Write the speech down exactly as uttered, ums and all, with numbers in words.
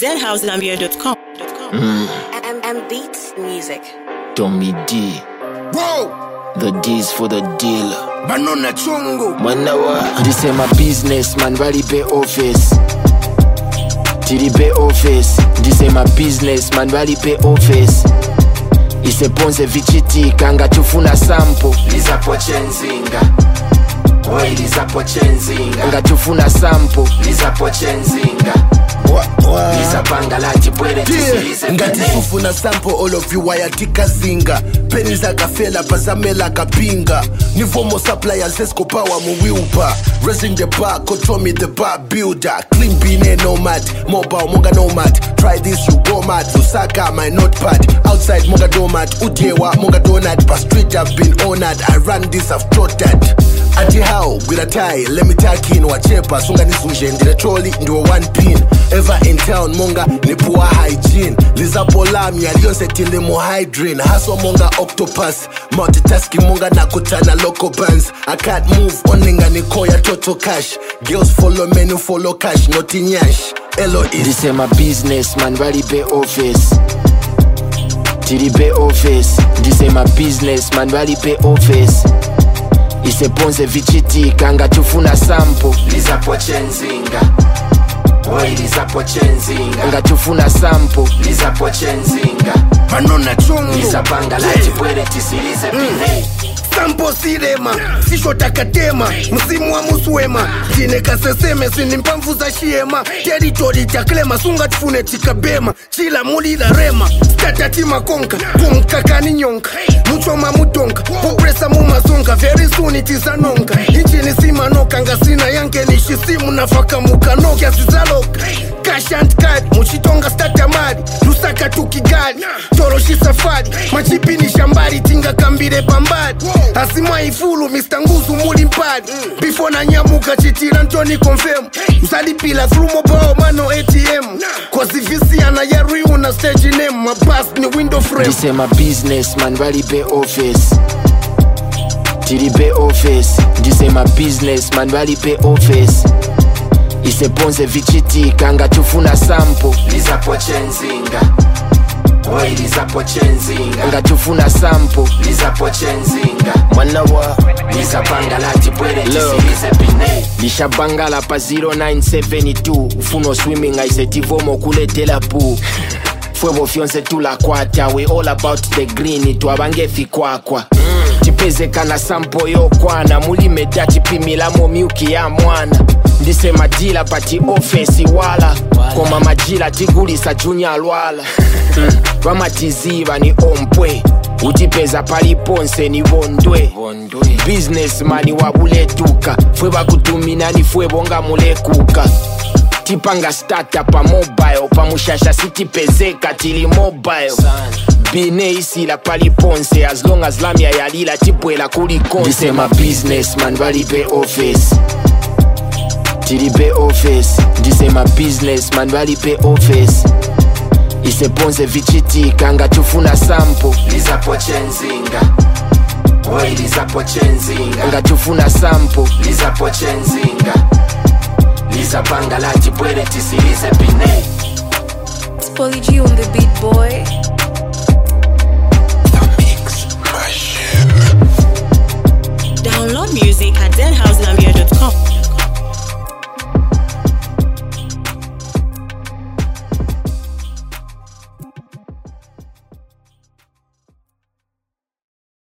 z house zambia dot com. Mm. M M Beats Music. Tommy D. Whoa! The D's for the deal. Banana chungu. Manawa. This is my business, man. Vali pay office. Tiri pay office. This is my business, man. Vali pay office. Ise ponze vichiti kanga tufuna sample. Liza pochenzinga. Oi liza pochenzinga. Kanga tufuna sample. Liza pochenzinga. Liza bangalati pwede tisilize ngati sufuna sample all of you wayatika zinga peni zakafela pasamela kapinga nivomo suppliers esco power muwiupa raising the bar control me the bar builder clean bean nomad mobile monga nomad try this you go mad Lusaka my notepad outside monga domad ujewa monga donut per street I've been honored I run this I've taught that ati how gwira tie let me talk in wachepa sunga nizuje ndire trolley ndiwo one pin ever in town monga ni poor hygiene liza polami aliyonse tili mo hydrin haso monga octopus multitasking monga nakutana local bands I can't move oninga nikoya total cash girls follow menu follow cash not in yash Elo is this is my business man vali pay office Tiri pay office this is my business man vali pay office Ise ponze vichiti kanga tufuna sample Liza pochenzinga Oi liza pochenzinga Kanga tufuna sample Liza pochenzinga Banana chungu Liza bangalati pwede tisilize pine Sampo sirema, sisho takatema Msimu wa muswema, jine kaseseme Sini mpamfu za shiema Territory taklema, sunga tufune chikabema Chila mulila rema, statatima konka Kumkakani nyonka, muchoma mutonka Popresa mumazonga, very soon it is anonka Inchini sima noka, ngasina yanke nishisimu Nafaka mukano, kiasi zaloka Cash and card, muchitonga stata mari Lusaka tukigali, toroshi safari Machipi ni shambari, tinga kambire pambari Asima ifulu, mister Nguzu muli mpadi Before na nyamuka chitira ntoni confirm Usali pila flumo bao mano A T M Kozi visi ana yari una stage name My pass ni window frame This is my business man vali pay office Tiri pay office This is my business man vali pay office Ise ponze vichiti kanga tufuna sample Liza pochenzinga Oi liza pochenzinga Kanga tufuna sample Liza pochenzinga Manawa Liza bangalati pwede tisilize pine Lisha bangala pa zero nine seven two Ufuno swimming aisetivomo kuletela pu Fwebo fionse tula kwata We all about the green Tuabange fikwakwa mm. Tipeze kana sampo yo kwana Muli meda tipimila mo miuki ya mwana Ndise madila pati ofesi wala Koma majila tigulisa junior lwala mm. Ramatiziva ni ompwe Utipeza paliponse ni vondwe Businessman wabuletuka Fweba kutumina ni fwebonga mulekuka Tipanga startup pa mobile Pa mushasha sitipezeka tili mobile Bine isi la paliponse As long as lamia yalila tipwela kulikonse This is my business man vali pay office Tiri pay office This is my business man vali pay office Ise ponze vichiti kanga tufuna sample Liza pochenzinga Oi liza pochenzinga Kanga tufuna sample Liza pochenzinga Liza bangalati pwede tisilize pine It's Polly G on the beat, boy.